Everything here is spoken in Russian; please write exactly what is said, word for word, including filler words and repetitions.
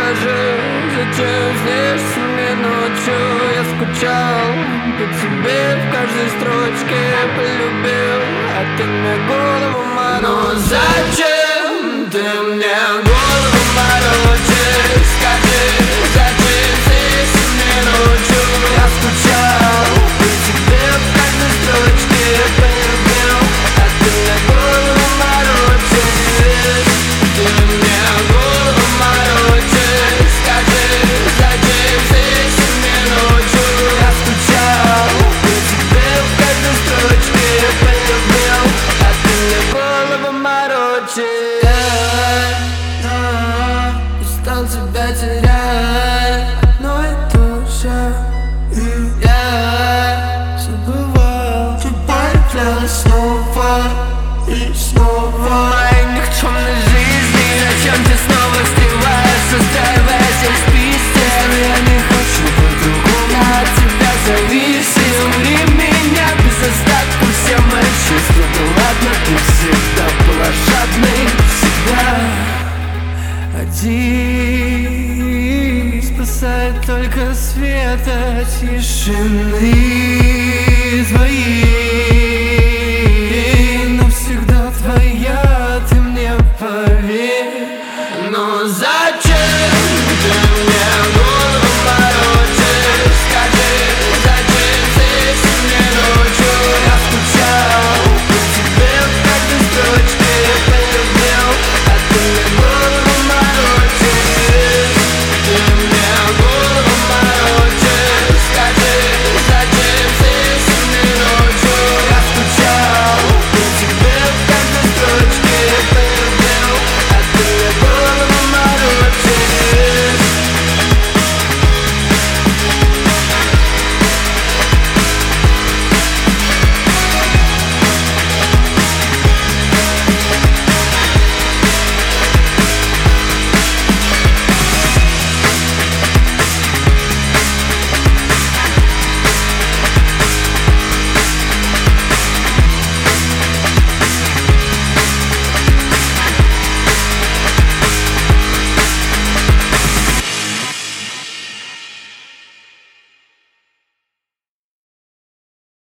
скажи, зачем здесь мне ночью? Я скучал по тебе, в каждой строчке полюбил, а ты мне голову морочишь. Ну зачем ты мне голову морочишь? Скажи, зачем здесь мне ночью? Я скучал по тебе, в каждой строчке полюбил, а ты мне голову морочишь. Ты мне голову морочишь. Скажи, зачем здесь мне ночью? Я скучал по тебе, в каждой строчке полюбил, а ты мне голову морочишь. Я устал тебя терять, но это уже и я забывал. Ты появлялась снова и снова в моей никчемной жизни. Зачем ты снова встреваешь, устраивая здесь пиздец? Я не хочу по-другому от тебя зависеть. Умри меня без остатка, все мои чувства. Да ладно, ты всегда была жадной, всегда один. Спасает только свет от тишины твоей.